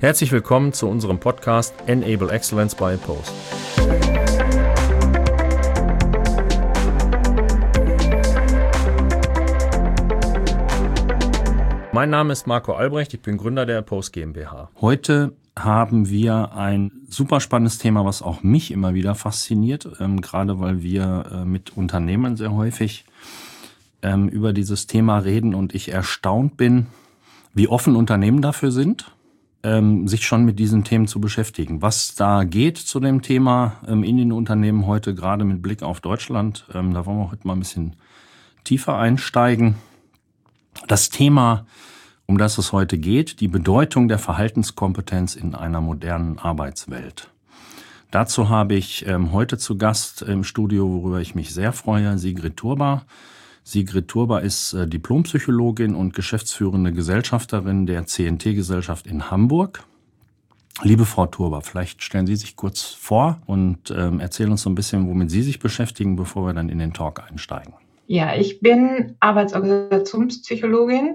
Herzlich willkommen zu unserem Podcast Enable Excellence by Post. Mein Name ist Marco Albrecht, ich bin Gründer der Post GmbH. Heute haben wir ein super spannendes Thema, was auch mich immer wieder fasziniert, gerade weil wir mit Unternehmern sehr häufig über dieses Thema reden und ich erstaunt bin, wie offen Unternehmen dafür sind, sich schon mit diesen Themen zu beschäftigen. Was da geht zu dem Thema in den Unternehmen heute, gerade mit Blick auf Deutschland, da wollen wir heute mal ein bisschen tiefer einsteigen. Das Thema, um das es heute geht, die Bedeutung der Verhaltenskompetenz in einer modernen Arbeitswelt. Dazu habe ich heute zu Gast im Studio, worüber ich mich sehr freue, Sigrid Turba. Sigrid Turba ist Diplompsychologin und geschäftsführende Gesellschafterin der CNT-Gesellschaft in Hamburg. Liebe Frau Turba, vielleicht stellen Sie sich kurz vor und erzählen uns so ein bisschen, womit Sie sich beschäftigen, bevor wir dann in den Talk einsteigen. Ja, ich bin Arbeitsorganisationspsychologin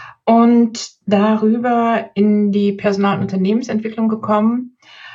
und darüber in die Personal- und Unternehmensentwicklung gekommen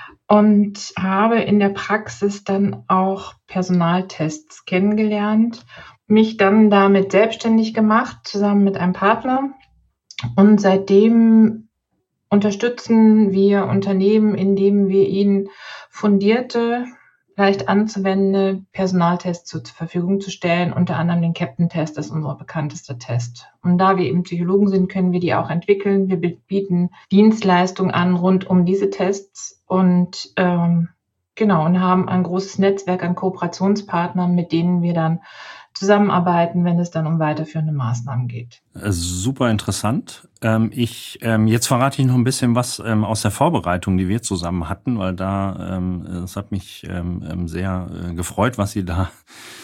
und habe in der Praxis dann auch Personaltests kennengelernt, mich dann damit selbstständig gemacht, zusammen mit einem Partner. Und seitdem unterstützen wir Unternehmen, indem wir ihnen fundierte, leicht anzuwendende Personaltests zur Verfügung zu stellen. Unter anderem den Captain-Test ist unser bekanntester Test. Und da wir eben Psychologen sind, können wir die auch entwickeln. Wir bieten Dienstleistungen an rund um diese Tests und und haben ein großes Netzwerk an Kooperationspartnern, mit denen wir dann zusammenarbeiten, wenn es dann um weiterführende Maßnahmen geht. Super interessant. Jetzt verrate ich noch ein bisschen was aus der Vorbereitung, die wir zusammen hatten, weil es hat mich sehr gefreut, was Sie da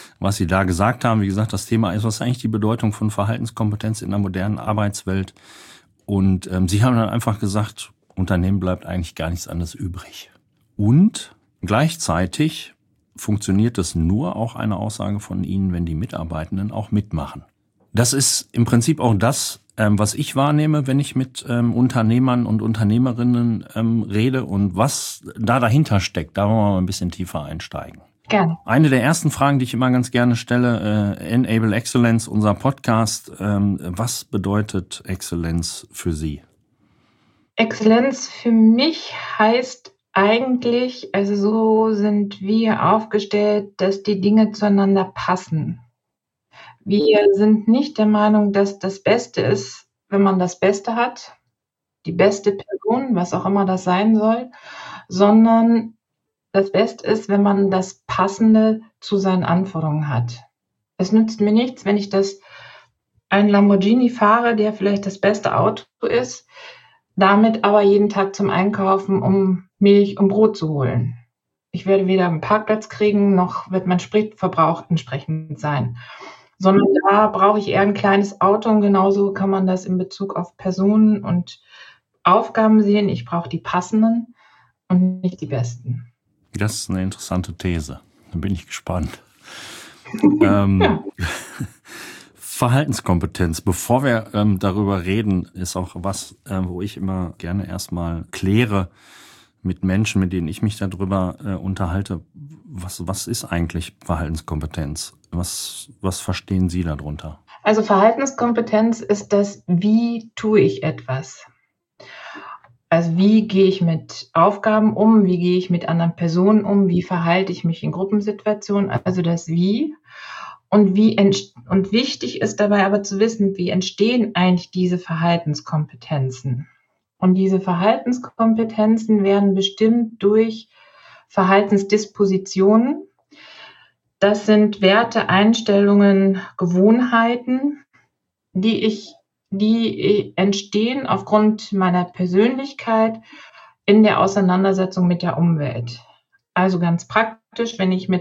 gesagt haben. Wie gesagt, das Thema ist, was ist eigentlich die Bedeutung von Verhaltenskompetenz in der modernen Arbeitswelt? Und Sie haben dann einfach gesagt, Unternehmen bleibt eigentlich gar nichts anderes übrig. Und gleichzeitig funktioniert es nur, auch eine Aussage von Ihnen, wenn die Mitarbeitenden auch mitmachen. Das ist im Prinzip auch das, was ich wahrnehme, wenn ich mit Unternehmern und Unternehmerinnen rede und was da dahinter steckt. Da wollen wir mal ein bisschen tiefer einsteigen. Gerne. Eine der ersten Fragen, die ich immer ganz gerne stelle, Enable Excellence, unser Podcast. Was bedeutet Exzellenz für Sie? Exzellenz für mich heißt eigentlich, also so sind wir aufgestellt, dass die Dinge zueinander passen. Wir sind nicht der Meinung, dass das Beste ist, wenn man das Beste hat, die beste Person, was auch immer das sein soll, sondern das Beste ist, wenn man das Passende zu seinen Anforderungen hat. Es nützt mir nichts, wenn ich einen Lamborghini fahre, der vielleicht das beste Auto ist, damit aber jeden Tag zum Einkaufen, um Milch und Brot zu holen. Ich werde weder einen Parkplatz kriegen, noch wird mein Spritverbrauch entsprechend sein. Sondern da brauche ich eher ein kleines Auto und genauso kann man das in Bezug auf Personen und Aufgaben sehen. Ich brauche die passenden und nicht die besten. Das ist eine interessante These. Da bin ich gespannt. Ja. Verhaltenskompetenz. Bevor wir darüber reden, ist auch was, wo ich immer gerne erstmal kläre mit Menschen, mit denen ich mich darüber unterhalte. Was ist eigentlich Verhaltenskompetenz? Was verstehen Sie darunter? Also Verhaltenskompetenz ist das, wie tue ich etwas? Also wie gehe ich mit Aufgaben um? Wie gehe ich mit anderen Personen um? Wie verhalte ich mich in Gruppensituationen? Also das Wie. Und wichtig ist dabei aber zu wissen, wie entstehen eigentlich diese Verhaltenskompetenzen? Und diese Verhaltenskompetenzen werden bestimmt durch Verhaltensdispositionen. Das sind Werte, Einstellungen, Gewohnheiten, die entstehen aufgrund meiner Persönlichkeit in der Auseinandersetzung mit der Umwelt. Also ganz praktisch, wenn ich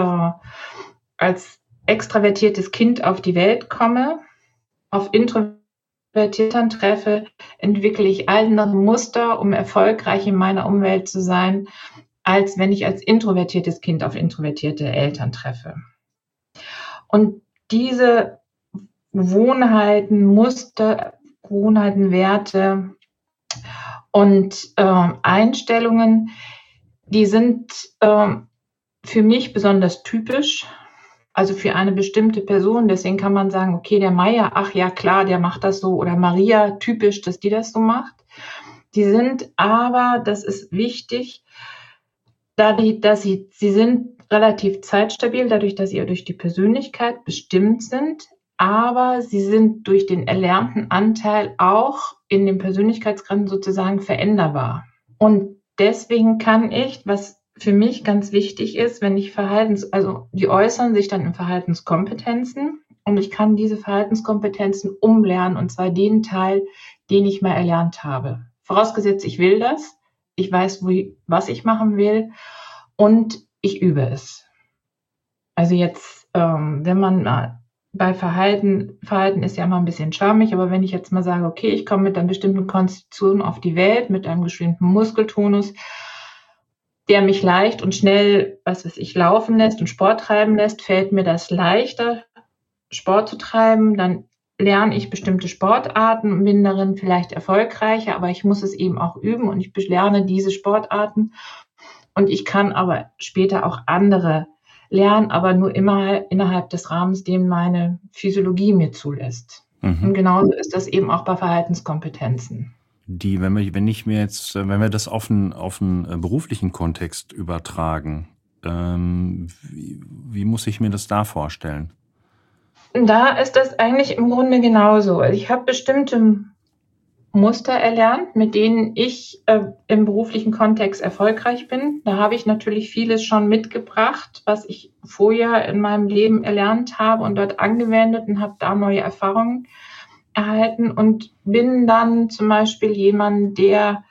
als extravertiertes Kind auf die Welt komme, auf Introvertierten treffe, entwickle ich andere Muster, um erfolgreich in meiner Umwelt zu sein, als wenn ich als introvertiertes Kind auf introvertierte Eltern treffe. Und diese Gewohnheiten, Muster, Gewohnheiten, Werte Und Einstellungen, die sind für mich besonders typisch, also für eine bestimmte Person. Deswegen kann man sagen, okay, der Meier, ach ja klar, der macht das so. Oder Maria, typisch, dass die das so macht. Die sind aber, das ist wichtig, dadurch, dass sie sind relativ zeitstabil, dadurch, dass sie durch die Persönlichkeit bestimmt sind, aber sie sind durch den erlernten Anteil auch in den Persönlichkeitsgrenzen sozusagen veränderbar. Und deswegen kann ich, was für mich ganz wichtig ist, wenn ich also die äußern sich dann in Verhaltenskompetenzen und ich kann diese Verhaltenskompetenzen umlernen und zwar den Teil, den ich mal erlernt habe. Vorausgesetzt, ich will das, ich weiß, was ich machen will und ich übe es. Also jetzt, wenn man mal bei Verhalten ist ja immer ein bisschen charmig, aber wenn ich jetzt mal sage, okay, ich komme mit einer bestimmten Konstitution auf die Welt, mit einem bestimmten Muskeltonus, der mich leicht und schnell, laufen lässt und Sport treiben lässt, fällt mir das leichter, Sport zu treiben, dann lerne ich bestimmte Sportarten und bin darin vielleicht erfolgreicher, aber ich muss es eben auch üben und ich lerne diese Sportarten und ich kann aber später auch andere lernen, aber nur immer innerhalb des Rahmens, den meine Physiologie mir zulässt. Und genauso ist das eben auch bei Verhaltenskompetenzen. Wenn wir das auf einen beruflichen Kontext übertragen, wie muss ich mir das da vorstellen? Da ist das eigentlich im Grunde genauso. Also ich habe bestimmte Muster erlernt, mit denen ich im beruflichen Kontext erfolgreich bin. Da habe ich natürlich vieles schon mitgebracht, was ich vorher in meinem Leben erlernt habe und dort angewendet und habe da neue Erfahrungen erhalten und bin dann zum Beispiel jemand, der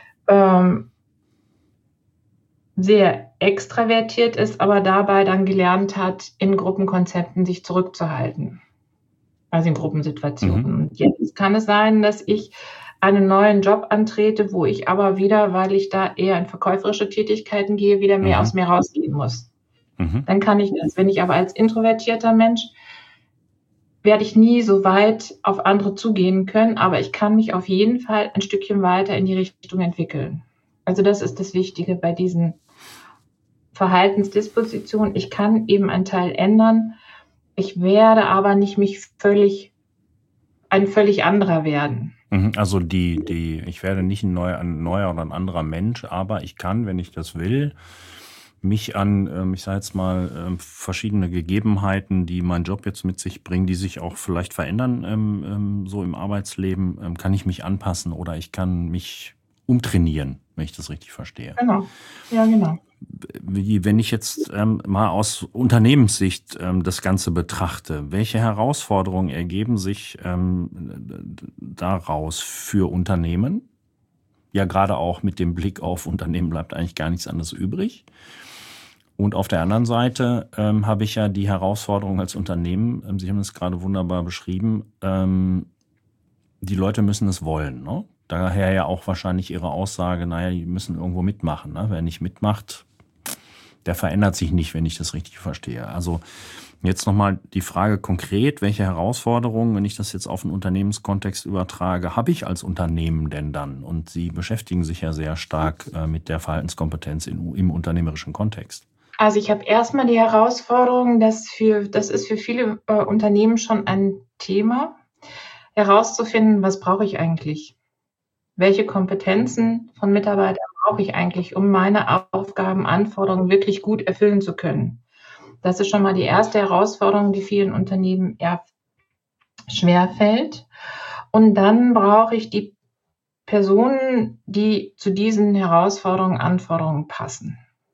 sehr extravertiert ist, aber dabei dann gelernt hat, in Gruppenkonzepten sich zurückzuhalten. Also in Gruppensituationen. Und jetzt kann es sein, dass ich einen neuen Job antrete, wo ich aber wieder, weil ich da eher in verkäuferische Tätigkeiten gehe, wieder mehr aus mir rausgehen muss. Dann kann ich das. Wenn ich aber als introvertierter Mensch werde ich nie so weit auf andere zugehen können, aber ich kann mich auf jeden Fall ein Stückchen weiter in die Richtung entwickeln. Also das ist das Wichtige bei diesen Verhaltensdispositionen. Ich kann eben einen Teil ändern. Ich werde aber nicht ein völlig anderer werden. Also ich werde nicht ein neuer oder ein anderer Mensch, aber ich kann, wenn ich das will, mich an, ich sage jetzt mal, verschiedene Gegebenheiten, die mein Job jetzt mit sich bringen, die sich auch vielleicht verändern, so im Arbeitsleben, kann ich mich anpassen oder ich kann mich umtrainieren, wenn ich das richtig verstehe. Genau, ja genau. Wenn ich jetzt mal aus Unternehmenssicht das Ganze betrachte, welche Herausforderungen ergeben sich daraus für Unternehmen? Ja, gerade auch mit dem Blick auf Unternehmen bleibt eigentlich gar nichts anderes übrig. Und auf der anderen Seite habe ich ja die Herausforderung als Unternehmen, Sie haben es gerade wunderbar beschrieben, die Leute müssen es wollen, ne? Daher ja auch wahrscheinlich Ihre Aussage, naja, die müssen irgendwo mitmachen, ne? Wer nicht mitmacht, der verändert sich nicht, wenn ich das richtig verstehe. Also jetzt nochmal die Frage konkret, welche Herausforderungen, wenn ich das jetzt auf einen Unternehmenskontext übertrage, habe ich als Unternehmen denn dann? Und Sie beschäftigen sich ja sehr stark mit der Verhaltenskompetenz im unternehmerischen Kontext. Also ich habe erstmal die Herausforderung, das ist für viele Unternehmen schon ein Thema, herauszufinden, was brauche ich eigentlich? Welche Kompetenzen von Mitarbeitern brauche ich eigentlich, um meine Aufgaben, Anforderungen wirklich gut erfüllen zu können? Das ist schon mal die erste Herausforderung, die vielen Unternehmen eher schwerfällt. Und dann brauche ich die Personen, die zu diesen Anforderungen passen.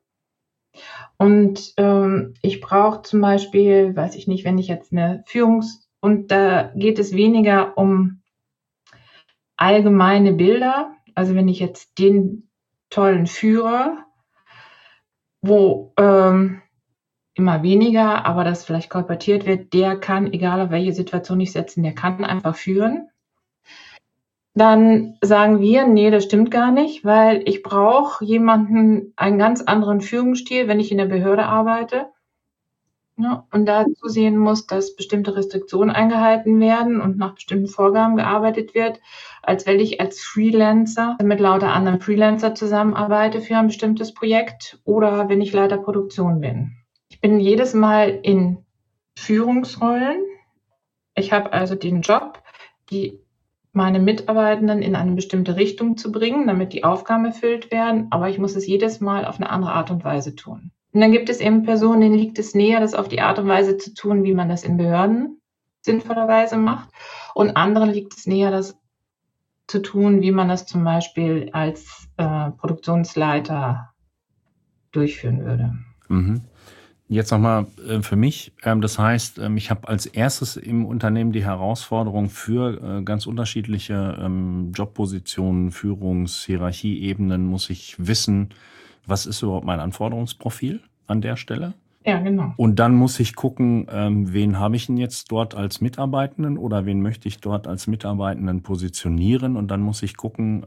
Und ich brauche zum Beispiel, weiß ich nicht, wenn ich jetzt und da geht es weniger um allgemeine Bilder, also wenn ich jetzt den tollen Führer, wo immer weniger, aber das vielleicht kolportiert wird, der kann, egal auf welche Situation ich setze, der kann einfach führen. Dann sagen wir, nee, das stimmt gar nicht, weil ich brauche einen ganz anderen Führungsstil, wenn ich in der Behörde arbeite. Ne? Und da zusehen muss, dass bestimmte Restriktionen eingehalten werden und nach bestimmten Vorgaben gearbeitet wird, als wenn ich als Freelancer mit lauter anderen Freelancer zusammenarbeite für ein bestimmtes Projekt oder wenn ich Leiter Produktion bin. Ich bin jedes Mal in Führungsrollen. Ich habe also den Job, meine Mitarbeitenden in eine bestimmte Richtung zu bringen, damit die Aufgaben erfüllt werden, aber ich muss es jedes Mal auf eine andere Art und Weise tun. Und dann gibt es eben Personen, denen liegt es näher, das auf die Art und Weise zu tun, wie man das in Behörden sinnvollerweise macht. Und anderen liegt es näher, das zu tun, wie man das zum Beispiel als Produktionsleiter durchführen würde. Mhm. Jetzt nochmal für mich, das heißt, ich habe als erstes im Unternehmen die Herausforderung für ganz unterschiedliche Jobpositionen, Hierarchieebenen, muss ich wissen, was ist überhaupt mein Anforderungsprofil an der Stelle? Ja, genau. Und dann muss ich gucken, wen habe ich denn jetzt dort als Mitarbeitenden oder wen möchte ich dort als Mitarbeitenden positionieren? Und dann muss ich gucken,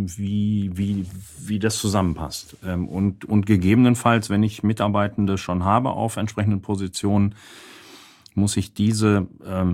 wie das zusammenpasst. Und gegebenenfalls, wenn ich Mitarbeitende schon habe auf entsprechenden Positionen, muss ich diese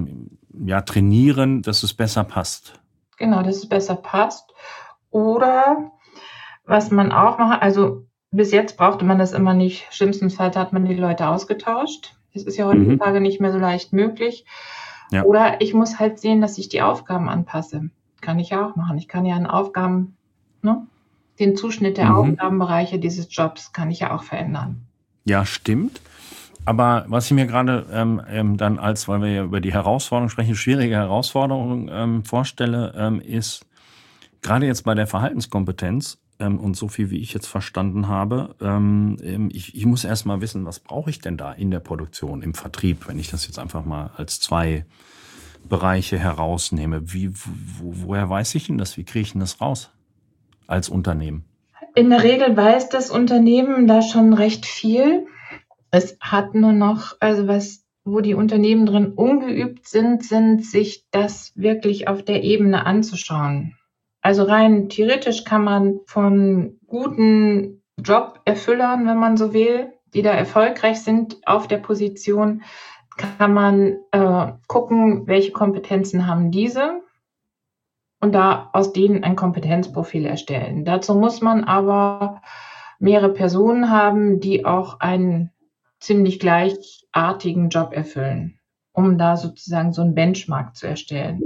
trainieren, dass es besser passt. Genau, dass es besser passt. Oder was man auch macht, also bis jetzt brauchte man das immer nicht. Schlimmstenfalls hat man die Leute ausgetauscht. Das ist ja heutzutage nicht mehr so leicht möglich. Ja. Oder ich muss halt sehen, dass ich die Aufgaben anpasse. Kann ich ja auch machen. Ich kann ja an Aufgaben, den Zuschnitt der Aufgabenbereiche dieses Jobs kann ich ja auch verändern. Ja, stimmt. Aber was ich mir gerade dann weil wir ja über die Herausforderung sprechen, schwierige Herausforderung vorstelle, ist gerade jetzt bei der Verhaltenskompetenz, und so viel, wie ich jetzt verstanden habe, ich muss erst mal wissen, was brauche ich denn da in der Produktion, im Vertrieb, wenn ich das jetzt einfach mal als 2 Bereiche herausnehme. Woher weiß ich denn das? Wie kriege ich denn das raus als Unternehmen? In der Regel weiß das Unternehmen da schon recht viel. Es hat nur noch, wo die Unternehmen drin ungeübt sind, sich das wirklich auf der Ebene anzuschauen. Also rein theoretisch kann man von guten Joberfüllern, wenn man so will, die da erfolgreich sind auf der Position, kann man gucken, welche Kompetenzen haben diese und da aus denen ein Kompetenzprofil erstellen. Dazu muss man aber mehrere Personen haben, die auch einen ziemlich gleichartigen Job erfüllen, um da sozusagen so einen Benchmark zu erstellen.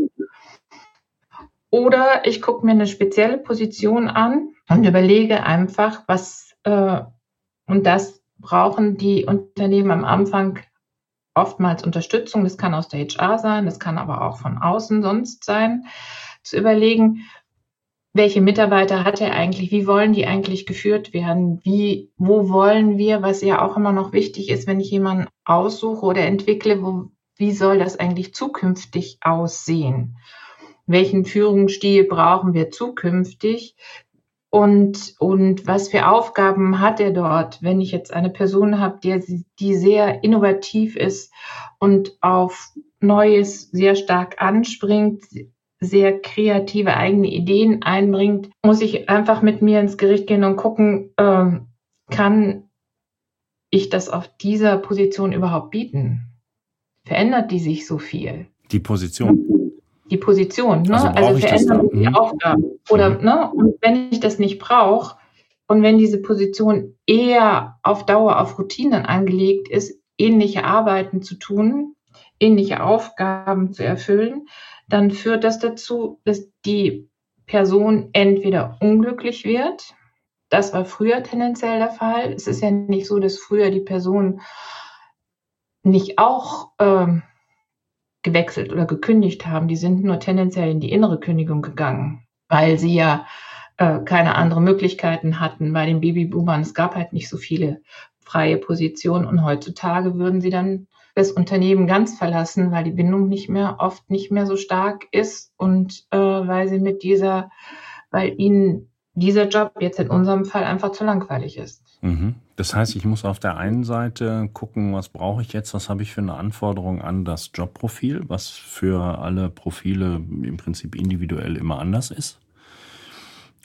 Oder ich gucke mir eine spezielle Position an und überlege einfach, und das brauchen die Unternehmen am Anfang oftmals Unterstützung. Das kann aus der HR sein, das kann aber auch von außen sonst sein, zu überlegen, welche Mitarbeiter hat er eigentlich, wie wollen die eigentlich geführt werden, wo wollen wir, was ja auch immer noch wichtig ist, wenn ich jemanden aussuche oder entwickle, wie soll das eigentlich zukünftig aussehen? Welchen Führungsstil brauchen wir zukünftig und was für Aufgaben hat er dort? Wenn ich jetzt eine Person habe, die sehr innovativ ist und auf Neues sehr stark anspringt, sehr kreative eigene Ideen einbringt, muss ich einfach mit mir ins Gericht gehen und gucken, kann ich das auf dieser Position überhaupt bieten? Verändert die sich so viel? Die Position? Die Position, ne? Also verändern sich die Aufgaben. Oder, und wenn ich das nicht brauche und wenn diese Position eher auf Dauer auf Routinen angelegt ist, ähnliche Arbeiten zu tun, ähnliche Aufgaben zu erfüllen, dann führt das dazu, dass die Person entweder unglücklich wird. Das war früher tendenziell der Fall. Es ist ja nicht so, dass früher die Person nicht auch gewechselt oder gekündigt haben. Die sind nur tendenziell in die innere Kündigung gegangen, weil sie ja keine anderen Möglichkeiten hatten bei den Babyboomern. Es gab halt nicht so viele freie Positionen und heutzutage würden sie dann das Unternehmen ganz verlassen, weil die Bindung oft nicht mehr so stark ist und weil ihnen dieser Job jetzt in unserem Fall einfach zu langweilig ist. Das heißt, ich muss auf der einen Seite gucken, was brauche ich jetzt, was habe ich für eine Anforderung an das Jobprofil, was für alle Profile im Prinzip individuell immer anders ist.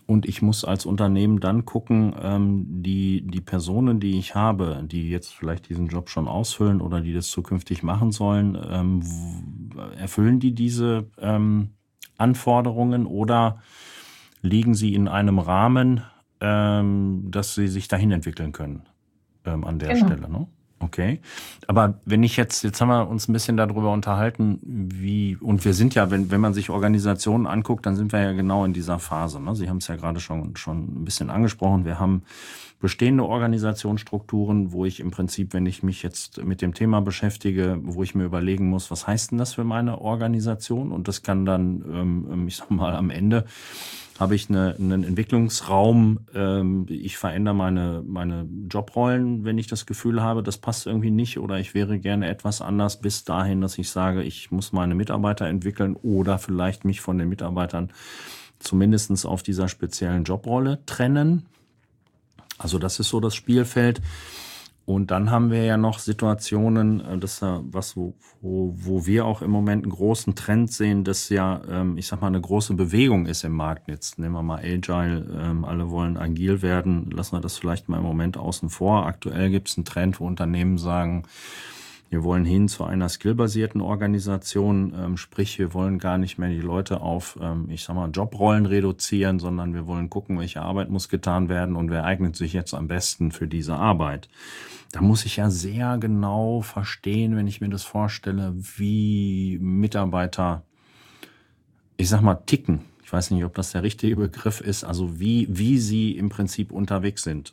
Und ich muss als Unternehmen dann gucken, die Personen, die ich habe, die jetzt vielleicht diesen Job schon ausfüllen oder die das zukünftig machen sollen, erfüllen die diese Anforderungen oder liegen sie in einem Rahmen, dass sie sich dahin entwickeln können an der Genau. Stelle, ne? Okay. Aber wenn ich jetzt haben wir uns ein bisschen darüber unterhalten, und wir sind ja, wenn man sich Organisationen anguckt, dann sind wir ja genau in dieser Phase, ne? Sie haben es ja gerade schon ein bisschen angesprochen. Wir haben bestehende Organisationsstrukturen, wo ich im Prinzip, wenn ich mich jetzt mit dem Thema beschäftige, wo ich mir überlegen muss, was heißt denn das für meine Organisation? Und das kann dann, ich sag mal, am Ende habe ich einen Entwicklungsraum. Ich verändere meine Jobrollen, wenn ich das Gefühl habe, das passt irgendwie nicht oder ich wäre gerne etwas anders, bis dahin, dass ich sage, ich muss meine Mitarbeiter entwickeln oder vielleicht mich von den Mitarbeitern zumindest auf dieser speziellen Jobrolle trennen. Also das ist so das Spielfeld. Und dann haben wir ja noch Situationen, das was wo wir auch im Moment einen großen Trend sehen, dass ja, ich sag mal, eine große Bewegung ist im Markt. Jetzt nehmen wir mal Agile, alle wollen agil werden, lassen wir das vielleicht mal im Moment außen vor. Aktuell gibt es einen Trend, wo Unternehmen sagen, wir wollen hin zu einer skillbasierten Organisation, sprich, wir wollen gar nicht mehr die Leute auf, ich sag mal, Jobrollen reduzieren, sondern wir wollen gucken, welche Arbeit muss getan werden und wer eignet sich jetzt am besten für diese Arbeit. Da muss ich ja sehr genau verstehen, wenn ich mir das vorstelle, wie Mitarbeiter, ich sag mal, ticken. Ich weiß nicht, ob das der richtige Begriff ist, also wie sie im Prinzip unterwegs sind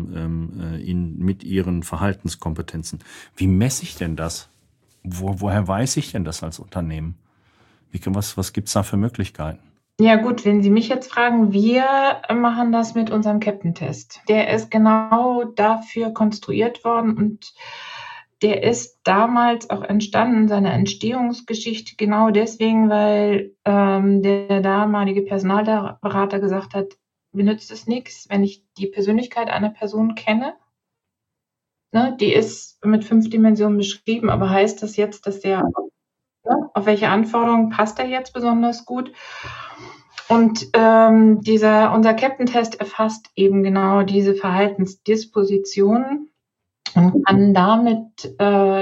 mit ihren Verhaltenskompetenzen. Wie messe ich denn das? Woher weiß ich denn das als Unternehmen? Was gibt's da für Möglichkeiten? Ja gut, wenn Sie mich jetzt fragen, wir machen das mit unserem Captain-Test. Der ist genau dafür konstruiert worden und der ist damals auch entstanden, seine Entstehungsgeschichte genau deswegen, weil der damalige Personalberater gesagt hat, mir nützt es nichts, wenn ich die Persönlichkeit einer Person kenne. Ne, die ist mit 5 Dimensionen beschrieben, aber heißt das jetzt, dass der, ne, auf welche Anforderungen passt er jetzt besonders gut? Und unser Captain-Test erfasst eben genau diese Verhaltensdispositionen und kann damit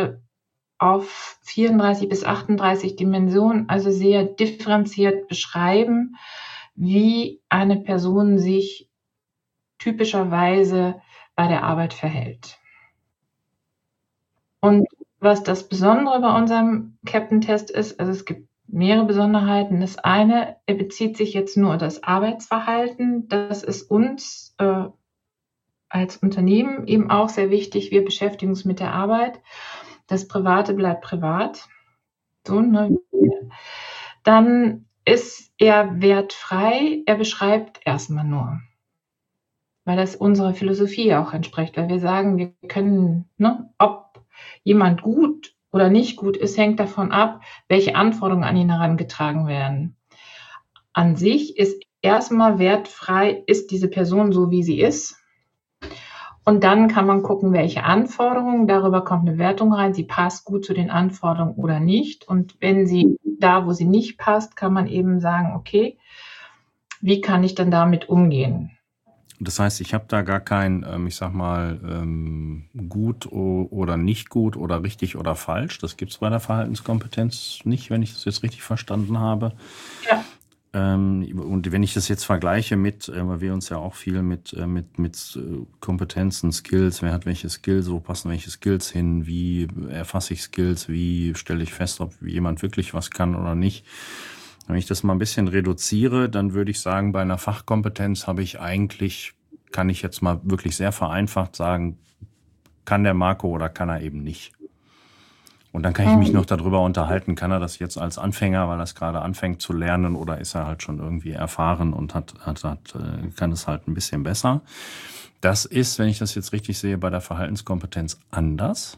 auf 34 bis 38 Dimensionen, also sehr differenziert beschreiben, wie eine Person sich typischerweise bei der Arbeit verhält. Und was das Besondere bei unserem Captain-Test ist, also es gibt mehrere Besonderheiten. Das eine, er bezieht sich jetzt nur auf das Arbeitsverhalten. Das ist uns als Unternehmen eben auch sehr wichtig. Wir beschäftigen uns mit der Arbeit. Das Private bleibt privat. So, ne? Dann ist er wertfrei. Er beschreibt erstmal nur, weil das unserer Philosophie auch entspricht. Weil wir sagen, wir können, ne, ob jemand gut oder nicht gut ist, hängt davon ab, welche Anforderungen an ihn herangetragen werden. An sich ist erstmal wertfrei, ist diese Person so, wie sie ist. Und dann kann man gucken, welche Anforderungen, darüber kommt eine Wertung rein, sie passt gut zu den Anforderungen oder nicht. Und wenn sie da, wo sie nicht passt, kann man eben sagen, okay, wie kann ich dann damit umgehen? Das heißt, ich habe da gar kein, ich sag mal, gut oder nicht gut oder richtig oder falsch. Das gibt's bei der Verhaltenskompetenz nicht, wenn ich das jetzt richtig verstanden habe. Ja. Und wenn ich das jetzt vergleiche weil wir uns ja auch viel mit Kompetenzen, Skills, wer hat welche Skills, wo passen welche Skills hin, wie erfasse ich Skills, wie stelle ich fest, ob jemand wirklich was kann oder nicht. Wenn ich das mal ein bisschen reduziere, dann würde ich sagen, bei einer Fachkompetenz kann ich jetzt mal wirklich sehr vereinfacht sagen, kann der Marco oder kann er eben nicht. Und dann kann ich mich noch darüber unterhalten, kann er das jetzt als Anfänger, weil er es gerade anfängt zu lernen, oder ist er halt schon irgendwie erfahren und kann es halt ein bisschen besser. Das ist, wenn ich das jetzt richtig sehe, bei der Verhaltenskompetenz anders.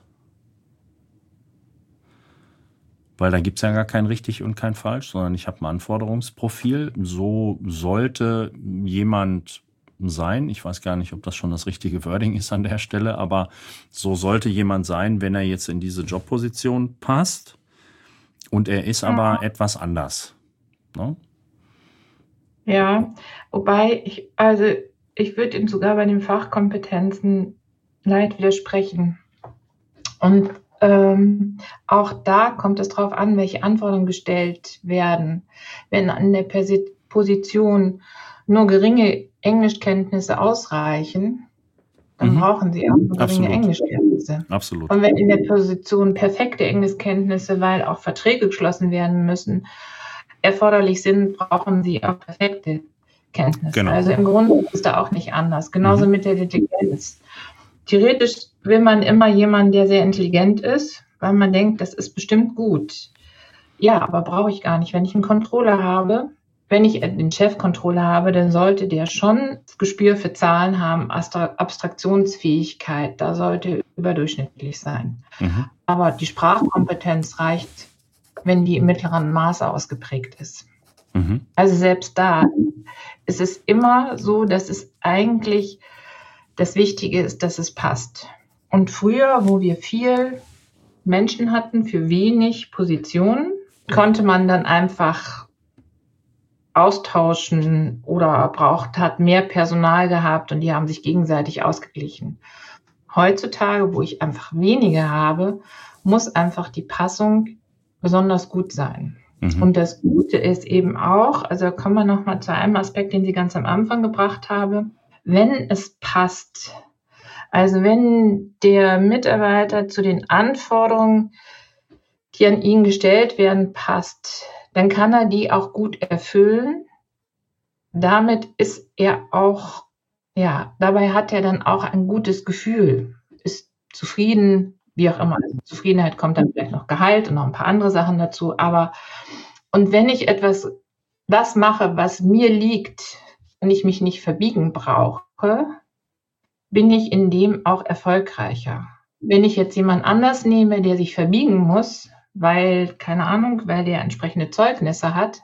Weil da gibt's ja gar kein richtig und kein falsch, sondern ich habe ein Anforderungsprofil. So sollte jemand sein. Ich weiß gar nicht, ob das schon das richtige Wording ist an der Stelle, aber so sollte jemand sein, wenn er jetzt in diese Jobposition passt. Und er ist aber etwas anders. Ne? Ja, wobei ich würde Ihnen sogar bei den Fachkompetenzen leicht widersprechen. Und auch da kommt es darauf an, welche Anforderungen gestellt werden. Wenn an der Position nur geringe Englischkenntnisse ausreichen, dann brauchen Sie auch nur geringe Englischkenntnisse. Absolut. Und wenn in der Position perfekte Englischkenntnisse, weil auch Verträge geschlossen werden müssen, erforderlich sind, brauchen Sie auch perfekte Kenntnisse. Genau. Also im Grunde ist es da auch nicht anders. Genauso mit der Intelligenz. Theoretisch will man immer jemanden, der sehr intelligent ist, weil man denkt, das ist bestimmt gut. Ja, aber brauche ich gar nicht. Wenn ich einen Controller habe, wenn ich den Chefcontroller habe, dann sollte der schon das Gespür für Zahlen haben, Abstraktionsfähigkeit, da sollte überdurchschnittlich sein. Aber die Sprachkompetenz reicht, wenn die im mittleren Maße ausgeprägt ist. Also selbst da ist es immer so, dass es eigentlich das Wichtige ist, dass es passt. Und früher, wo wir viel Menschen hatten für wenig Positionen, konnte man dann einfach austauschen oder hat mehr Personal gehabt und die haben sich gegenseitig ausgeglichen. Heutzutage, wo ich einfach weniger habe, muss einfach die Passung besonders gut sein. Und das Gute ist eben auch, also kommen wir nochmal zu einem Aspekt, den Sie ganz am Anfang gebracht haben, wenn es passt, also wenn der Mitarbeiter zu den Anforderungen, die an ihn gestellt werden, passt, dann kann er die auch gut erfüllen. Damit ist er auch, dabei hat er dann auch ein gutes Gefühl, ist zufrieden, wie auch immer. Also Zufriedenheit kommt dann vielleicht noch Gehalt und noch ein paar andere Sachen dazu. Und wenn ich das mache, was mir liegt und ich mich nicht verbiegen brauche, bin ich in dem auch erfolgreicher. Wenn ich jetzt jemand anders nehme, der sich verbiegen muss, weil der entsprechende Zeugnisse hat,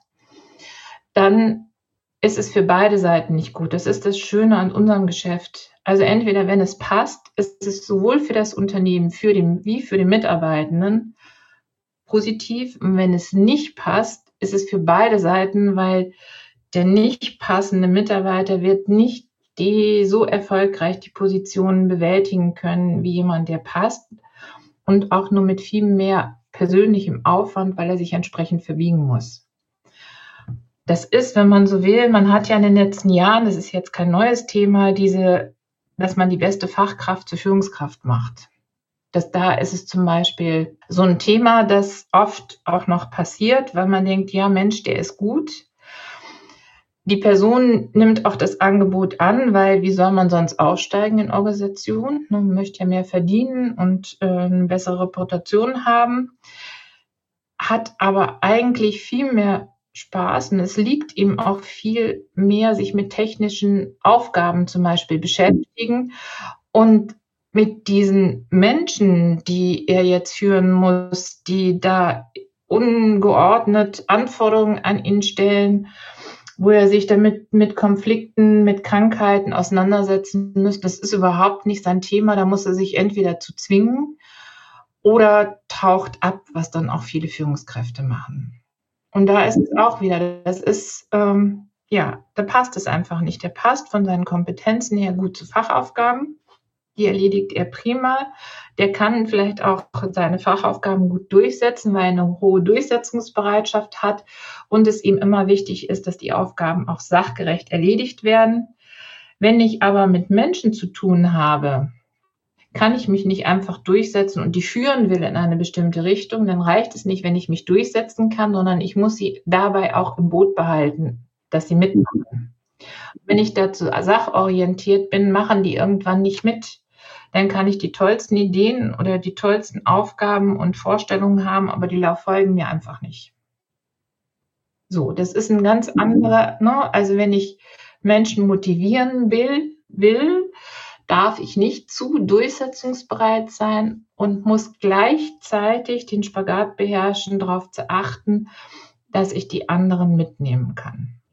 dann ist es für beide Seiten nicht gut. Das ist das Schöne an unserem Geschäft. Also entweder, wenn es passt, ist es sowohl für das Unternehmen wie für den Mitarbeitenden positiv. Und wenn es nicht passt, ist es für beide Seiten, weil der nicht passende Mitarbeiter wird nicht so erfolgreich die Positionen bewältigen können wie jemand, der passt und auch nur mit viel mehr persönlichem Aufwand, weil er sich entsprechend verbiegen muss. Das ist, wenn man so will, man hat ja in den letzten Jahren, das ist jetzt kein neues Thema, dass man die beste Fachkraft zur Führungskraft macht. Da ist es zum Beispiel so ein Thema, das oft auch noch passiert, weil man denkt, ja Mensch, der ist gut. Die Person nimmt auch das Angebot an, weil wie soll man sonst aufsteigen in Organisationen? Man möchte ja mehr verdienen und eine bessere Reputation haben, hat aber eigentlich viel mehr Spaß und es liegt ihm auch viel mehr, sich mit technischen Aufgaben zum Beispiel beschäftigen und mit diesen Menschen, die er jetzt führen muss, die da ungeordnet Anforderungen an ihn stellen, wo er sich damit mit Konflikten, mit Krankheiten auseinandersetzen muss. Das ist überhaupt nicht sein Thema. Da muss er sich entweder zu zwingen oder taucht ab, was dann auch viele Führungskräfte machen. Und da ist es auch wieder, da passt es einfach nicht. Der passt von seinen Kompetenzen her gut zu Fachaufgaben. Die erledigt er prima. Der kann vielleicht auch seine Fachaufgaben gut durchsetzen, weil er eine hohe Durchsetzungsbereitschaft hat und es ihm immer wichtig ist, dass die Aufgaben auch sachgerecht erledigt werden. Wenn ich aber mit Menschen zu tun habe, kann ich mich nicht einfach durchsetzen und die führen will in eine bestimmte Richtung, dann reicht es nicht, wenn ich mich durchsetzen kann, sondern ich muss sie dabei auch im Boot behalten, dass sie mitmachen. Wenn ich dazu sachorientiert bin, machen die irgendwann nicht mit. Dann kann ich die tollsten Ideen oder die tollsten Aufgaben und Vorstellungen haben, aber die folgen mir einfach nicht. So, das ist ein ganz anderer, also wenn ich Menschen motivieren will, darf ich nicht zu durchsetzungsbereit sein und muss gleichzeitig den Spagat beherrschen, darauf zu achten, dass ich die anderen mitnehmen kann.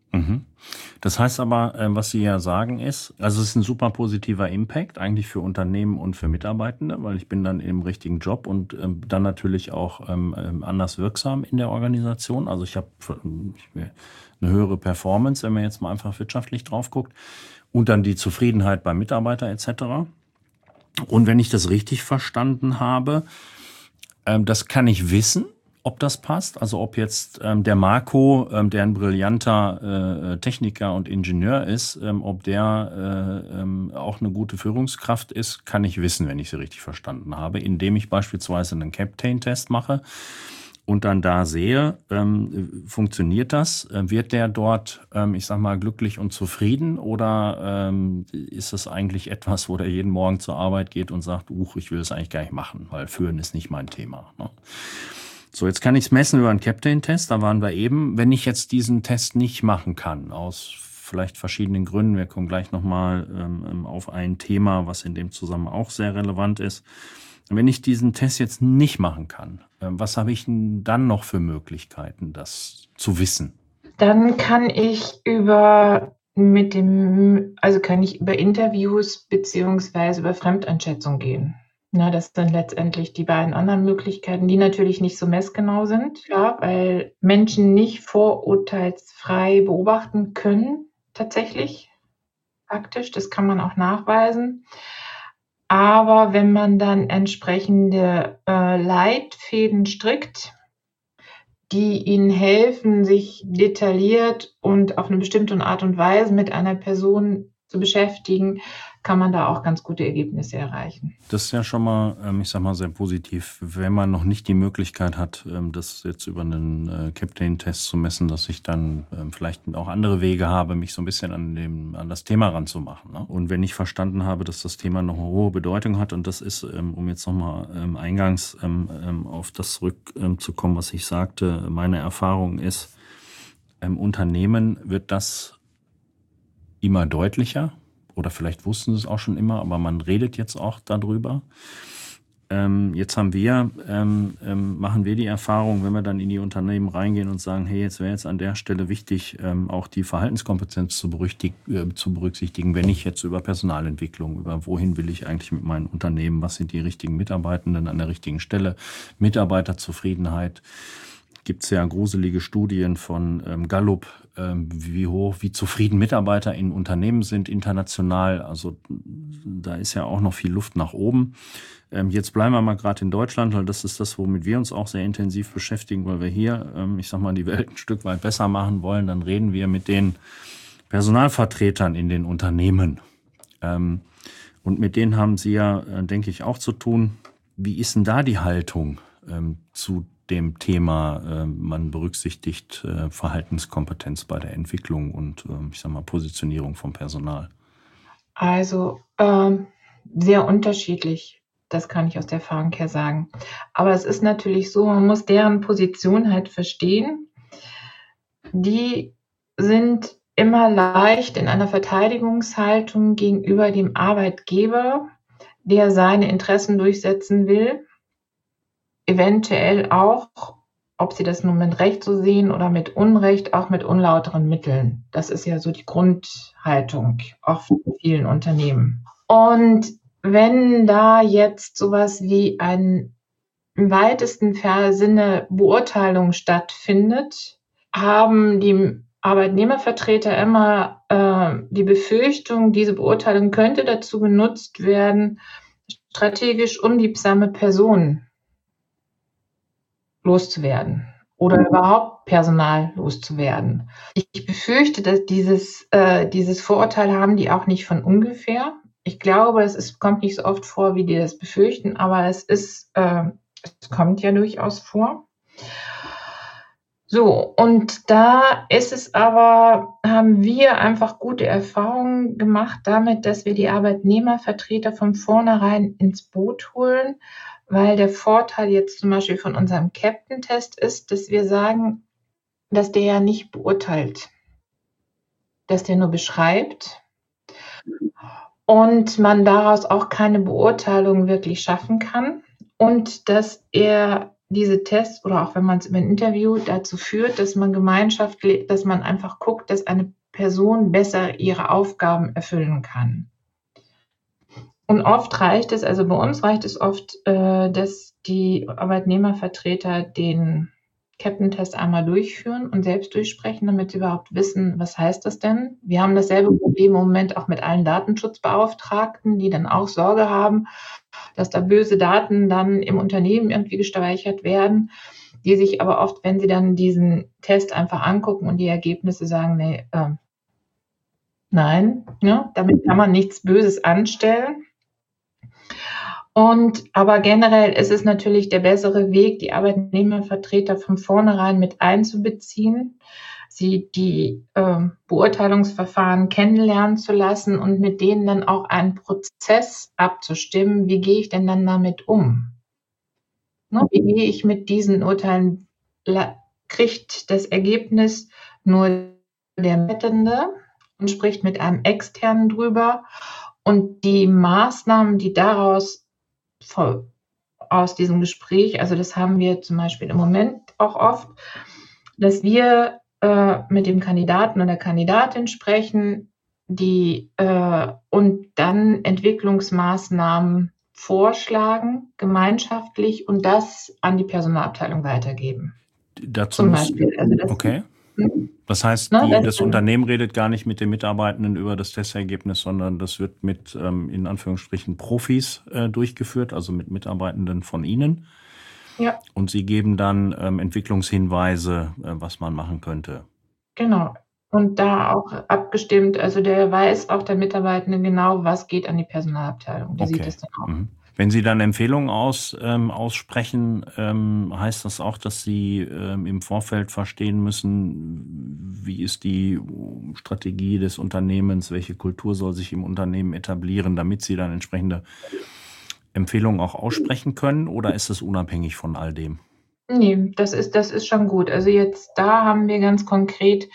Mhm. Das heißt aber, was Sie ja sagen ist, also es ist ein super positiver Impact eigentlich für Unternehmen und für Mitarbeitende, weil ich bin dann im richtigen Job und dann natürlich auch anders wirksam in der Organisation. Also ich habe eine höhere Performance, wenn man jetzt mal einfach wirtschaftlich drauf guckt, und dann die Zufriedenheit beim Mitarbeiter etc. Und wenn ich das richtig verstanden habe, das kann ich wissen, ob das passt. Also ob jetzt der Marco, der ein brillanter Techniker und Ingenieur ist, ob der auch eine gute Führungskraft ist, kann ich wissen, wenn ich sie richtig verstanden habe, indem ich beispielsweise einen Captain-Test mache und dann da sehe, funktioniert das? Wird der dort, ich sag mal, glücklich und zufrieden, oder ist das eigentlich etwas, wo der jeden Morgen zur Arbeit geht und sagt, ich will es eigentlich gar nicht machen, weil Führen ist nicht mein Thema, ne? So, jetzt kann ich es messen über einen Captain-Test. Da waren wir eben. Wenn ich jetzt diesen Test nicht machen kann, aus vielleicht verschiedenen Gründen, wir kommen gleich nochmal auf ein Thema, was in dem Zusammenhang auch sehr relevant ist. Wenn ich diesen Test jetzt nicht machen kann, was habe ich denn dann noch für Möglichkeiten, das zu wissen? Dann kann ich über Interviews beziehungsweise über Fremdeinschätzung gehen. Na, das sind letztendlich die beiden anderen Möglichkeiten, die natürlich nicht so messgenau sind, klar, weil Menschen nicht vorurteilsfrei beobachten können, tatsächlich, faktisch, das kann man auch nachweisen. Aber wenn man dann entsprechende Leitfäden strickt, die ihnen helfen, sich detailliert und auf eine bestimmte Art und Weise mit einer Person zu beschäftigen, kann man da auch ganz gute Ergebnisse erreichen. Das ist ja schon mal, ich sag mal, sehr positiv. Wenn man noch nicht die Möglichkeit hat, das jetzt über einen Captain-Test zu messen, dass ich dann vielleicht auch andere Wege habe, mich so ein bisschen an das Thema ranzumachen, ne? Und wenn ich verstanden habe, dass das Thema noch eine hohe Bedeutung hat, und das ist, um jetzt nochmal eingangs auf das zurückzukommen, was ich sagte, meine Erfahrung ist, im Unternehmen wird das immer deutlicher. Oder vielleicht wussten sie es auch schon immer, aber man redet jetzt auch darüber. Jetzt machen wir die Erfahrung, wenn wir dann in die Unternehmen reingehen und sagen, hey, jetzt wäre jetzt an der Stelle wichtig, auch die Verhaltenskompetenz zu berücksichtigen, wenn ich jetzt über Personalentwicklung, über wohin will ich eigentlich mit meinem Unternehmen, was sind die richtigen Mitarbeitenden an der richtigen Stelle, Mitarbeiterzufriedenheit. Gibt es ja gruselige Studien von Gallup, wie zufrieden Mitarbeiter in Unternehmen sind international. Also da ist ja auch noch viel Luft nach oben. Jetzt bleiben wir mal gerade in Deutschland, weil das ist das, womit wir uns auch sehr intensiv beschäftigen, weil wir hier, ich sag mal, die Welt ein Stück weit besser machen wollen. Dann reden wir mit den Personalvertretern in den Unternehmen. Und mit denen haben Sie ja, denke ich, auch zu tun. Wie ist denn da die Haltung zu dem Thema, man berücksichtigt Verhaltenskompetenz bei der Entwicklung und ich sag mal Positionierung vom Personal? Also sehr unterschiedlich, das kann ich aus der Erfahrung her sagen. Aber es ist natürlich so, man muss deren Position halt verstehen. Die sind immer leicht in einer Verteidigungshaltung gegenüber dem Arbeitgeber, der seine Interessen durchsetzen will. Eventuell auch, ob sie das nun mit Recht so sehen oder mit Unrecht, auch mit unlauteren Mitteln. Das ist ja so die Grundhaltung oft in vielen Unternehmen. Und wenn da jetzt sowas wie ein im weitesten Sinne Beurteilung stattfindet, haben die Arbeitnehmervertreter immer die Befürchtung, diese Beurteilung könnte dazu genutzt werden, strategisch unliebsame Personen loszuwerden oder überhaupt Personal loszuwerden. Ich befürchte, dass dieses Vorurteil haben die auch nicht von ungefähr. Ich glaube, kommt nicht so oft vor, wie die das befürchten, aber es kommt ja durchaus vor. So, und da haben wir einfach gute Erfahrungen gemacht damit, dass wir die Arbeitnehmervertreter von vornherein ins Boot holen, weil der Vorteil jetzt zum Beispiel von unserem Captain-Test ist, dass wir sagen, dass der ja nicht beurteilt, dass der nur beschreibt und man daraus auch keine Beurteilung wirklich schaffen kann und dass er diese Tests oder auch wenn man es über ein Interview dazu führt, dass man dass man einfach guckt, dass eine Person besser ihre Aufgaben erfüllen kann. Und oft reicht es, also bei uns reicht es oft, dass die Arbeitnehmervertreter den Captain-Test einmal durchführen und selbst durchsprechen, damit sie überhaupt wissen, was heißt das denn? Wir haben dasselbe Problem im Moment auch mit allen Datenschutzbeauftragten, die dann auch Sorge haben, dass da böse Daten dann im Unternehmen irgendwie gespeichert werden, die sich aber oft, wenn sie dann diesen Test einfach angucken und die Ergebnisse sagen, nee, nein, ne, damit kann man nichts Böses anstellen. Aber generell ist es natürlich der bessere Weg, die Arbeitnehmervertreter von vornherein mit einzubeziehen, sie die Beurteilungsverfahren kennenlernen zu lassen und mit denen dann auch einen Prozess abzustimmen. Wie gehe ich denn dann damit um? Ne? Wie gehe ich mit diesen Urteilen? Kriegt das Ergebnis nur der Mittende und spricht mit einem Externen drüber? Und die Maßnahmen, die aus diesem Gespräch, also das haben wir zum Beispiel im Moment auch oft, dass wir mit dem Kandidaten oder Kandidatin sprechen, und dann Entwicklungsmaßnahmen vorschlagen, gemeinschaftlich, und das an die Personalabteilung weitergeben. Dazu zum Beispiel. Also okay. Das heißt, das Unternehmen redet gar nicht mit den Mitarbeitenden über das Testergebnis, sondern das wird mit, in Anführungsstrichen, Profis durchgeführt, also mit Mitarbeitenden von Ihnen. Ja. Und Sie geben dann Entwicklungshinweise, was man machen könnte. Genau. Und da auch abgestimmt, also der Mitarbeitende genau, was geht an die Personalabteilung. Die sieht das dann auch. Mhm. Wenn Sie dann Empfehlungen aussprechen, heißt das auch, dass Sie im Vorfeld verstehen müssen, wie ist die Strategie des Unternehmens, welche Kultur soll sich im Unternehmen etablieren, damit Sie dann entsprechende Empfehlungen auch aussprechen können, oder ist es unabhängig von all dem? Nee, das ist schon gut. Also jetzt da haben wir ganz konkret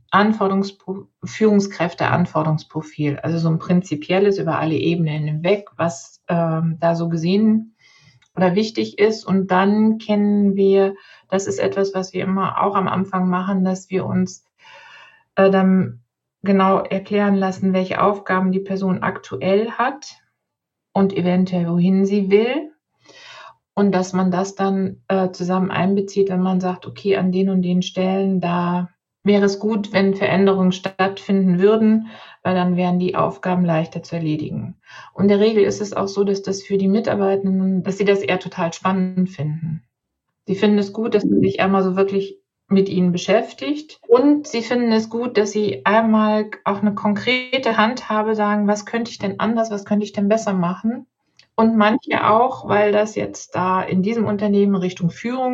Führungskräfte-Anforderungsprofil, also so ein prinzipielles über alle Ebenen hinweg, was da so gesehen oder wichtig ist. Und dann kennen wir, das ist etwas, was wir immer auch am Anfang machen, dass wir uns dann genau erklären lassen, welche Aufgaben die Person aktuell hat und eventuell wohin sie will. Und dass man das dann zusammen einbezieht, wenn man sagt, okay, an den und den Stellen, da wäre es gut, wenn Veränderungen stattfinden würden, weil dann wären die Aufgaben leichter zu erledigen. Und in der Regel ist es auch so, dass das für die Mitarbeitenden, dass sie das eher total spannend finden. Sie finden es gut, dass man sich einmal so wirklich mit ihnen beschäftigt. Und sie finden es gut, dass sie einmal auch eine konkrete Handhabe sagen, was könnte ich denn anders, was könnte ich denn besser machen? Und manche auch, weil das jetzt da in diesem Unternehmen Richtung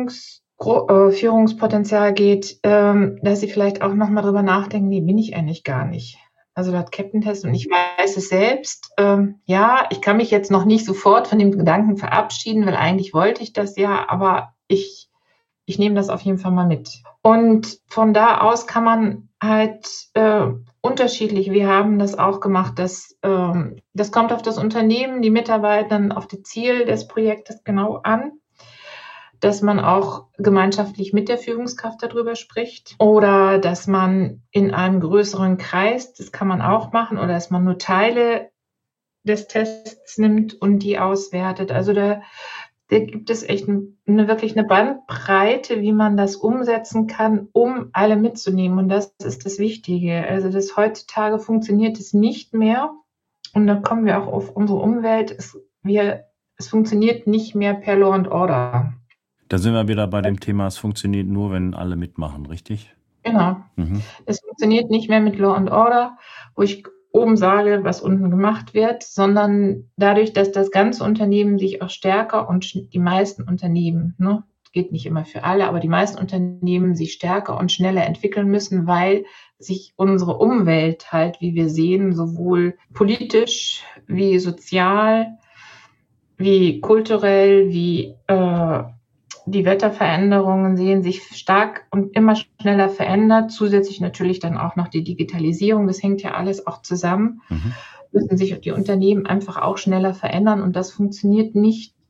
Führungspotenzial geht, dass sie vielleicht auch nochmal drüber nachdenken, nee, bin ich eigentlich gar nicht. Also das Captain-Test, und ich weiß es selbst, ich kann mich jetzt noch nicht sofort von dem Gedanken verabschieden, weil eigentlich wollte ich das ja, aber ich nehme das auf jeden Fall mal mit. Und von da aus kann man halt unterschiedlich, wir haben das auch gemacht, das kommt auf das Unternehmen, die Mitarbeiter, auf das Ziel des Projektes genau an, dass man auch gemeinschaftlich mit der Führungskraft darüber spricht oder dass man in einem größeren Kreis, das kann man auch machen, oder dass man nur Teile des Tests nimmt und die auswertet. Also da gibt es echt wirklich eine Bandbreite, wie man das umsetzen kann, um alle mitzunehmen. Und das ist das Wichtige. Also das heutzutage funktioniert es nicht mehr. Und dann kommen wir auch auf unsere Umwelt. Es funktioniert nicht mehr per Law and Order. Da sind wir wieder bei dem Thema, es funktioniert nur, wenn alle mitmachen, richtig? Genau. Mhm. Es funktioniert nicht mehr mit Law and Order, wo ich oben sage, was unten gemacht wird, sondern dadurch, dass das ganze Unternehmen sich auch stärker und die meisten Unternehmen, geht nicht immer für alle, aber die meisten Unternehmen sich stärker und schneller entwickeln müssen, weil sich unsere Umwelt halt, wie wir sehen, sowohl politisch wie sozial, wie kulturell, wie die Wetterveränderungen sehen sich stark und immer schneller verändert. Zusätzlich natürlich dann auch noch die Digitalisierung. Das hängt ja alles auch zusammen. Mhm. Müssen sich die Unternehmen einfach auch schneller verändern. Und das funktioniert nicht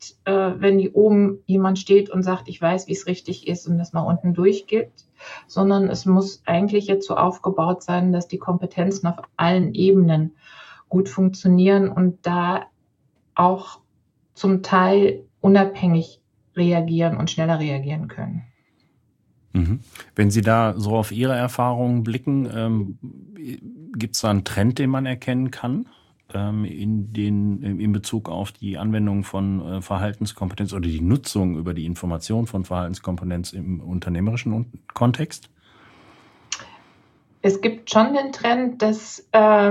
nicht, wenn hier oben jemand steht und sagt, ich weiß, wie es richtig ist und das mal unten durchgibt, sondern es muss eigentlich jetzt so aufgebaut sein, dass die Kompetenzen auf allen Ebenen gut funktionieren und da auch zum Teil unabhängig reagieren und schneller reagieren können. Wenn Sie da so auf Ihre Erfahrungen blicken, gibt es da einen Trend, den man erkennen kann in Bezug auf die Anwendung von Verhaltenskompetenz oder die Nutzung über die Information von Verhaltenskompetenz im unternehmerischen Kontext? Es gibt schon den Trend, dass da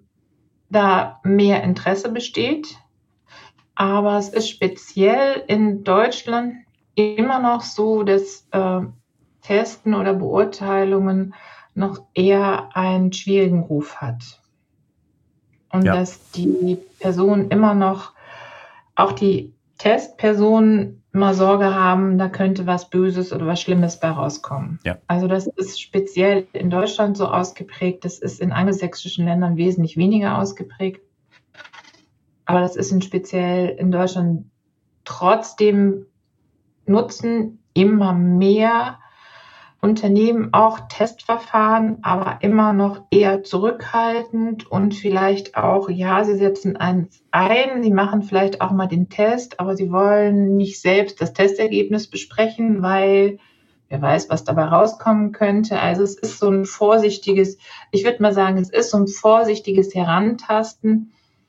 mehr Interesse besteht, aber es ist speziell in Deutschland immer noch so, dass Testen oder Beurteilungen noch eher einen schwierigen Ruf hat. Und dass die Personen immer noch, auch die Testpersonen, immer Sorge haben, da könnte was Böses oder was Schlimmes bei rauskommen. Ja. Also das ist speziell in Deutschland so ausgeprägt. Das ist in angelsächsischen Ländern wesentlich weniger ausgeprägt. Aber das ist speziell in Deutschland. Trotzdem nutzen immer mehr Unternehmen auch Testverfahren, aber immer noch eher zurückhaltend und vielleicht auch, sie setzen eins ein, sie machen vielleicht auch mal den Test, aber sie wollen nicht selbst das Testergebnis besprechen, weil wer weiß, was dabei rauskommen könnte. Also es ist so ein vorsichtiges, ich würde mal sagen, es ist so ein vorsichtiges Herantasten,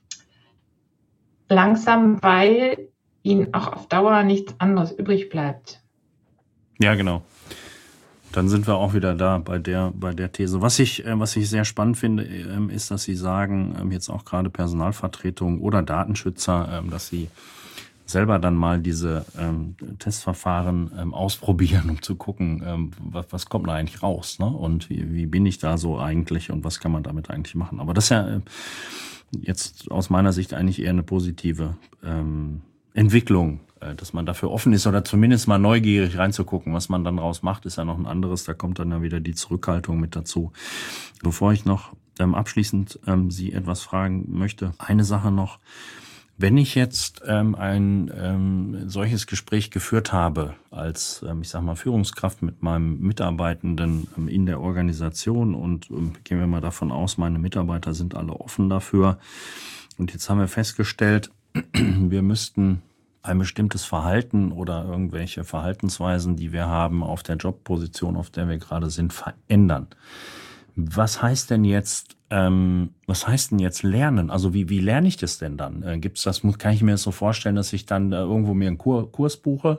langsam, weil ihnen auch auf Dauer nichts anderes übrig bleibt. Ja, genau. Dann sind wir auch wieder da bei der These. Was ich sehr spannend finde, ist, dass Sie sagen, jetzt auch gerade Personalvertretung oder Datenschützer, dass sie selber dann mal diese Testverfahren ausprobieren, um zu gucken, was kommt da eigentlich raus, ne? Und wie bin ich da so eigentlich und was kann man damit eigentlich machen. Aber das ist ja jetzt aus meiner Sicht eigentlich eher eine positive Entwicklung, dass man dafür offen ist oder zumindest mal neugierig reinzugucken. Was man dann raus macht, ist ja noch ein anderes. Da kommt dann ja wieder die Zurückhaltung mit dazu. Bevor ich noch abschließend Sie etwas fragen möchte, eine Sache noch. Wenn ich jetzt ein solches Gespräch geführt habe als, Führungskraft mit meinem Mitarbeitenden in der Organisation und gehen wir mal davon aus, meine Mitarbeiter sind alle offen dafür. Und jetzt haben wir festgestellt, wir müssten ein bestimmtes Verhalten oder irgendwelche Verhaltensweisen, die wir haben auf der Jobposition, auf der wir gerade sind, verändern. Was heißt denn jetzt lernen? Also wie lerne ich das denn dann? Kann ich mir das so vorstellen, dass ich dann irgendwo mir einen Kurs buche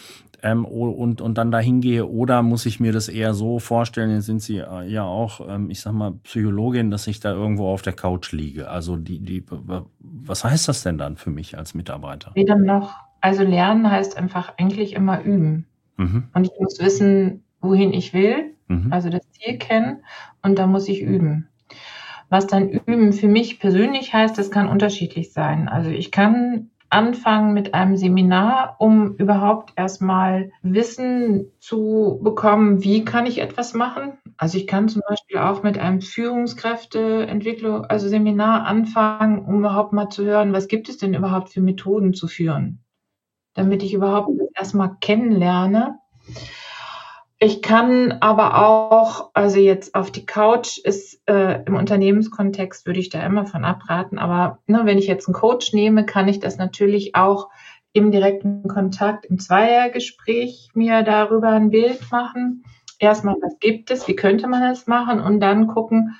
und dann dahin gehe, oder muss ich mir das eher so vorstellen, jetzt sind Sie ja auch, Psychologin, dass ich da irgendwo auf der Couch liege. Also was heißt das denn dann für mich als Mitarbeiter? Weder noch. Also lernen heißt einfach eigentlich immer üben. Und ich muss wissen, wohin ich will, also das Ziel kennen, und da muss ich üben. Was dann üben für mich persönlich heißt, das kann unterschiedlich sein. Also ich kann anfangen mit einem Seminar, um überhaupt erstmal Wissen zu bekommen, wie kann ich etwas machen. Also ich kann zum Beispiel auch mit einem Führungskräfteentwicklung, also Seminar anfangen, um überhaupt mal zu hören, was gibt es denn überhaupt für Methoden zu führen, damit ich überhaupt das erstmal kennenlerne. Ich kann aber auch, also jetzt auf die Couch ist im Unternehmenskontext, würde ich da immer von abraten, aber wenn ich jetzt einen Coach nehme, kann ich das natürlich auch im direkten Kontakt, im Zweiergespräch mir darüber ein Bild machen. Erstmal, was gibt es, wie könnte man das machen, und dann gucken,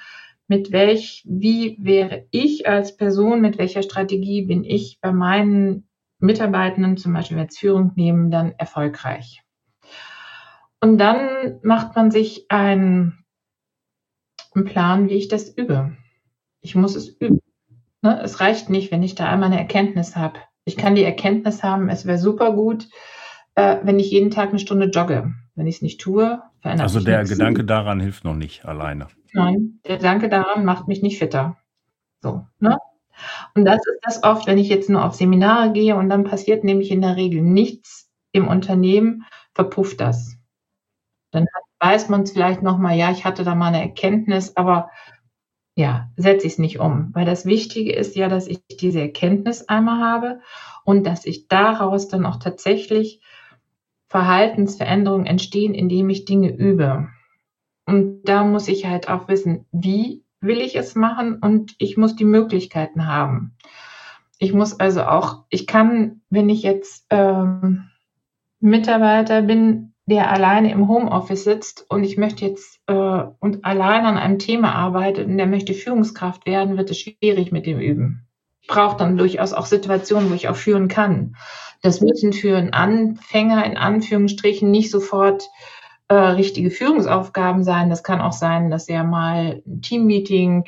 wie wäre ich als Person, mit welcher Strategie bin ich bei meinen Mitarbeitenden, zum Beispiel als Führung nehmen, dann erfolgreich. Und dann macht man sich einen Plan, wie ich das übe. Ich muss es üben. Es reicht nicht, wenn ich da einmal eine Erkenntnis habe. Ich kann die Erkenntnis haben, es wäre super gut, wenn ich jeden Tag eine Stunde jogge. Wenn ich es nicht tue, verändert sich nichts. Also der Gedanke daran hilft noch nicht alleine. Nein, der Gedanke daran macht mich nicht fitter. So, ne? Und das ist das oft, wenn ich jetzt nur auf Seminare gehe und dann passiert nämlich in der Regel nichts im Unternehmen, verpufft das. Dann weiß man es vielleicht nochmal, ich hatte da mal eine Erkenntnis, aber ja, setze ich es nicht um. Weil das Wichtige ist ja, dass ich diese Erkenntnis einmal habe und dass ich daraus dann auch tatsächlich Verhaltensveränderungen entstehen, indem ich Dinge übe. Und da muss ich halt auch wissen, wie will ich es machen, und ich muss die Möglichkeiten haben. Ich muss also auch, ich kann, wenn ich jetzt Mitarbeiter bin, der alleine im Homeoffice sitzt und ich möchte jetzt und alleine an einem Thema arbeitet und der möchte Führungskraft werden, wird es schwierig mit dem Üben. Ich brauche dann durchaus auch Situationen, wo ich auch führen kann. Das müssen für einen Anfänger in Anführungsstrichen nicht sofort richtige Führungsaufgaben sein. Das kann auch sein, dass er mal ein Teammeeting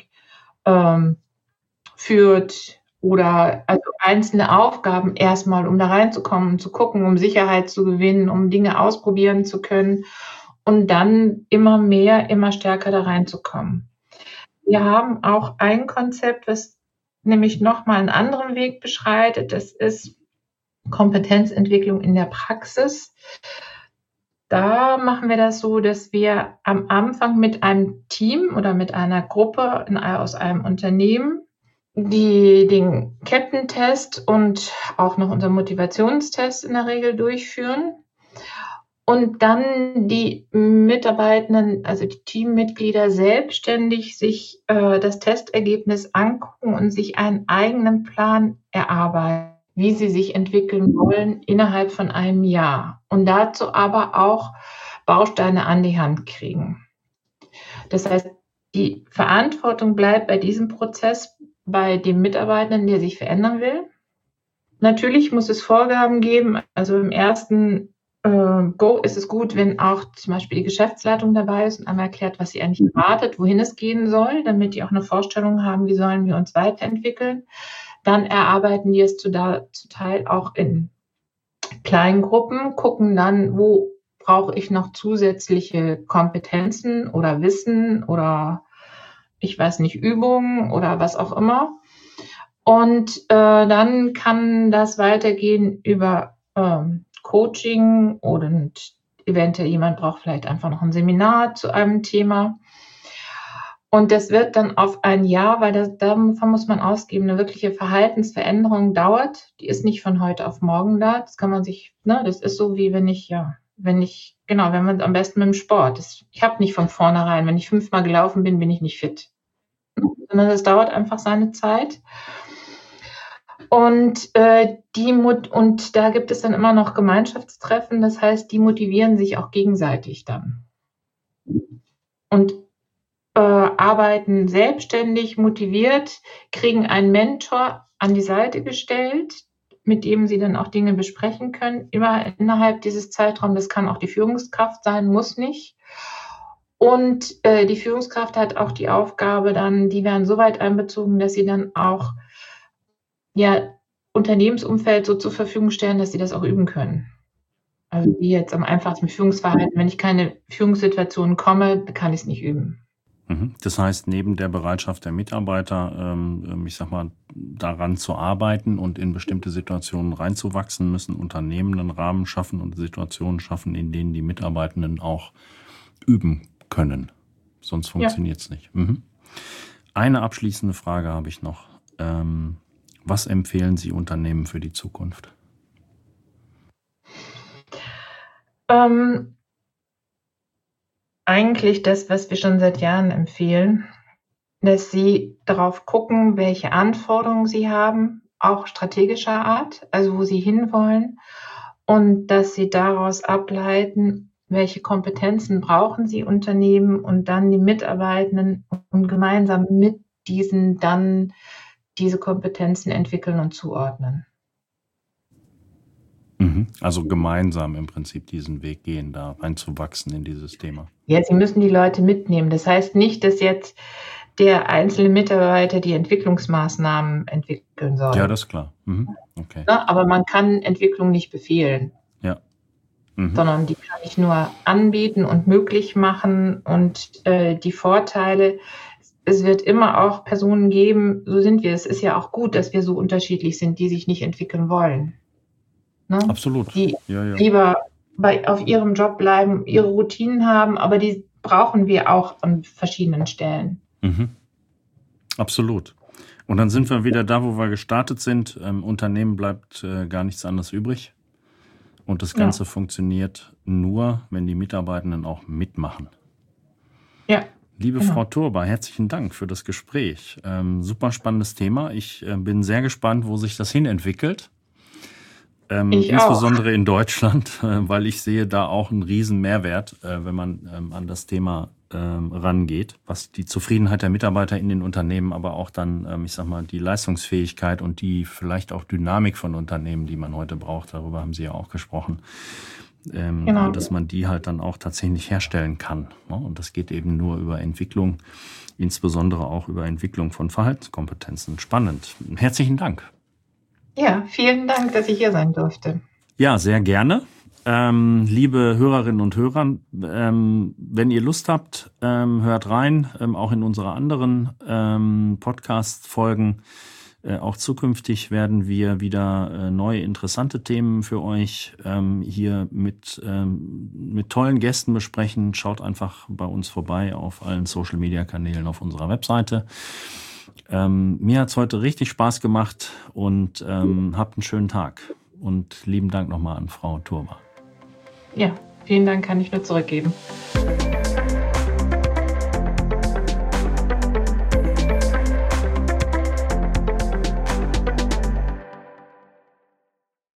führt oder also einzelne Aufgaben erstmal, um da reinzukommen, zu gucken, um Sicherheit zu gewinnen, um Dinge ausprobieren zu können und dann immer mehr, immer stärker da reinzukommen. Wir haben auch ein Konzept, was nämlich nochmal einen anderen Weg beschreitet. Das ist Kompetenzentwicklung in der Praxis. Da machen wir das so, dass wir am Anfang mit einem Team oder mit einer Gruppe aus einem Unternehmen den Captain-Test und auch noch unseren Motivationstest in der Regel durchführen und dann die Mitarbeitenden, also die Teammitglieder, selbstständig sich das Testergebnis angucken und sich einen eigenen Plan erarbeiten, wie sie sich entwickeln wollen innerhalb von einem Jahr und dazu aber auch Bausteine an die Hand kriegen. Das heißt, die Verantwortung bleibt bei diesem Prozess bei dem Mitarbeitenden, der sich verändern will. Natürlich muss es Vorgaben geben. Also im ersten Go ist es gut, wenn auch zum Beispiel die Geschäftsleitung dabei ist und einmal erklärt, was sie eigentlich erwartet, wohin es gehen soll, damit die auch eine Vorstellung haben, wie sollen wir uns weiterentwickeln. Dann erarbeiten die es zu Teil auch in kleinen Gruppen, gucken dann, wo brauche ich noch zusätzliche Kompetenzen oder Wissen oder ich weiß nicht, Übungen oder was auch immer. Und dann kann das weitergehen über Coaching und eventuell jemand braucht vielleicht einfach noch ein Seminar zu einem Thema. Und das wird dann auf ein Jahr, weil davon muss man ausgeben, eine wirkliche Verhaltensveränderung dauert. Die ist nicht von heute auf morgen da. Das kann man sich, das ist so wie wenn man am besten mit dem Sport. Ich habe nicht von vornherein, wenn ich 5-mal gelaufen bin, bin ich nicht fit. Sondern es dauert einfach seine Zeit. Und da gibt es dann immer noch Gemeinschaftstreffen, das heißt, die motivieren sich auch gegenseitig dann. Und arbeiten selbstständig, motiviert, kriegen einen Mentor an die Seite gestellt, mit dem sie dann auch Dinge besprechen können, immer innerhalb dieses Zeitraums. Das kann auch die Führungskraft sein, muss nicht. Und die Führungskraft hat auch die Aufgabe dann, die werden so weit einbezogen, dass sie dann auch Unternehmensumfeld so zur Verfügung stellen, dass sie das auch üben können. Also wie jetzt am einfachsten mit Führungsverhalten, wenn ich keine Führungssituation komme, kann ich es nicht üben. Das heißt, neben der Bereitschaft der Mitarbeiter, daran zu arbeiten und in bestimmte Situationen reinzuwachsen, müssen Unternehmen einen Rahmen schaffen und Situationen schaffen, in denen die Mitarbeitenden auch üben können. Sonst funktioniert es nicht. Eine abschließende Frage habe ich noch. Was empfehlen Sie Unternehmen für die Zukunft? Eigentlich das, was wir schon seit Jahren empfehlen, dass sie darauf gucken, welche Anforderungen sie haben, auch strategischer Art, also wo sie hinwollen, und dass sie daraus ableiten, welche Kompetenzen brauchen sie Unternehmen und dann die Mitarbeitenden und gemeinsam mit diesen dann diese Kompetenzen entwickeln und zuordnen. Also gemeinsam im Prinzip diesen Weg gehen, da reinzuwachsen in dieses Thema. Ja, sie müssen die Leute mitnehmen. Das heißt nicht, dass jetzt der einzelne Mitarbeiter die Entwicklungsmaßnahmen entwickeln soll. Ja, das ist klar. Okay. Aber man kann Entwicklung nicht befehlen. Ja. Sondern die kann ich nur anbieten und möglich machen. Und die Vorteile, es wird immer auch Personen geben, so sind wir. Es ist ja auch gut, dass wir so unterschiedlich sind, die sich nicht entwickeln wollen. Absolut. Die lieber auf ihrem Job bleiben, ihre Routinen haben, aber die brauchen wir auch an verschiedenen Stellen. Absolut. Und dann sind wir wieder da, wo wir gestartet sind. Unternehmen bleibt gar nichts anderes übrig. Und das Ganze funktioniert nur, wenn die Mitarbeitenden auch mitmachen. Ja. Liebe Frau Turba, herzlichen Dank für das Gespräch. Super spannendes Thema. Ich bin sehr gespannt, wo sich das hin entwickelt. Insbesondere in Deutschland, weil ich sehe da auch einen riesen Mehrwert, wenn man an das Thema rangeht, was die Zufriedenheit der Mitarbeiter in den Unternehmen, aber auch dann, die Leistungsfähigkeit und die vielleicht auch Dynamik von Unternehmen, die man heute braucht, darüber haben Sie ja auch gesprochen, dass man die halt dann auch tatsächlich herstellen kann. Und das geht eben nur über Entwicklung, insbesondere auch über Entwicklung von Verhaltenskompetenzen. Spannend. Herzlichen Dank. Ja, vielen Dank, dass ich hier sein durfte. Ja, sehr gerne. Liebe Hörerinnen und Hörer, wenn ihr Lust habt, hört rein, auch in unsere anderen Podcast-Folgen. Auch zukünftig werden wir wieder neue, interessante Themen für euch hier mit tollen Gästen besprechen. Schaut einfach bei uns vorbei auf allen Social-Media-Kanälen auf unserer Webseite. Mir hat's heute richtig Spaß gemacht und habt einen schönen Tag. Und lieben Dank nochmal an Frau Turba. Ja, vielen Dank, kann ich nur zurückgeben.